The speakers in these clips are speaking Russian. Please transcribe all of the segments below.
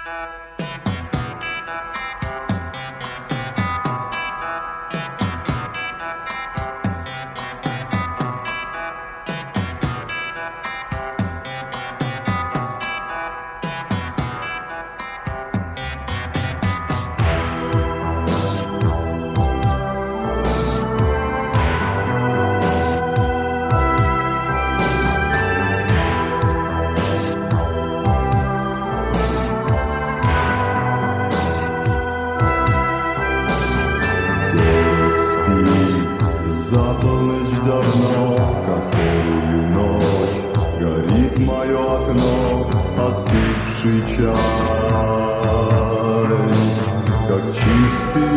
За полночь давно, которую ночь горит мое окно, остывший чай, как чистый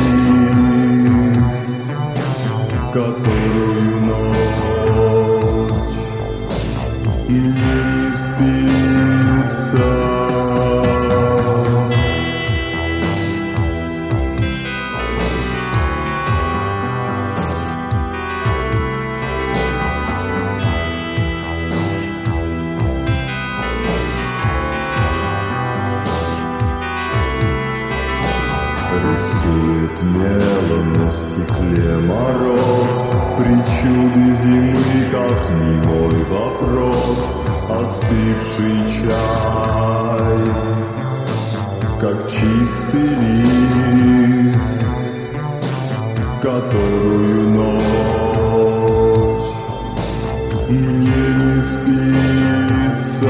лист, которую ночь мне не спится. Рисует мелом на стекле мороз, причуды зимы, как немой вопрос. Остывший чай, как чистый лист, которую ночь мне не спится.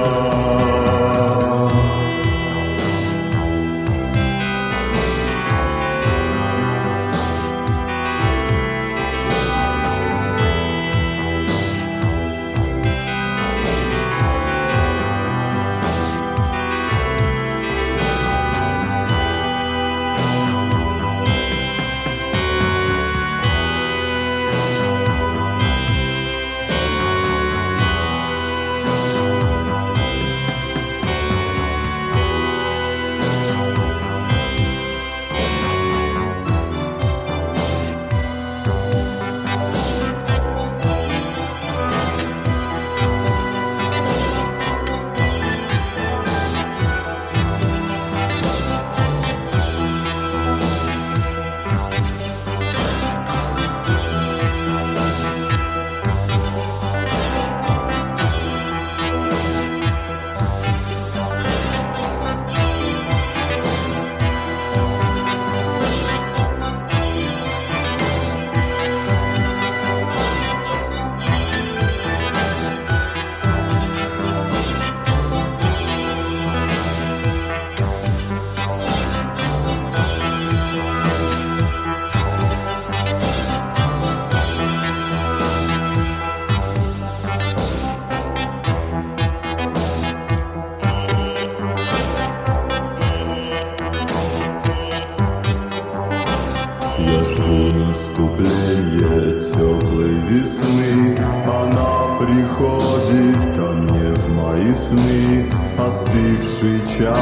Я жду наступления теплой весны, она приходит ко мне в мои сны. Остывший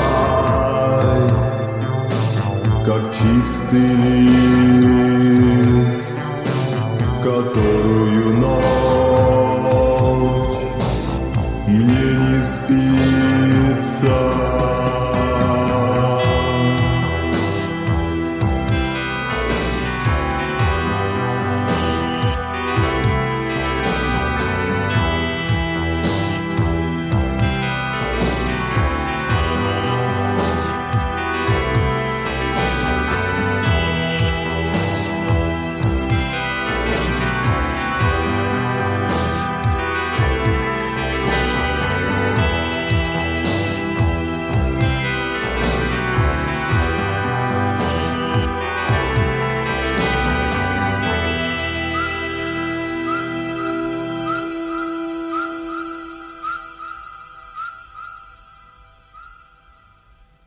чай, как чистый лист, которую ночь мне не спится.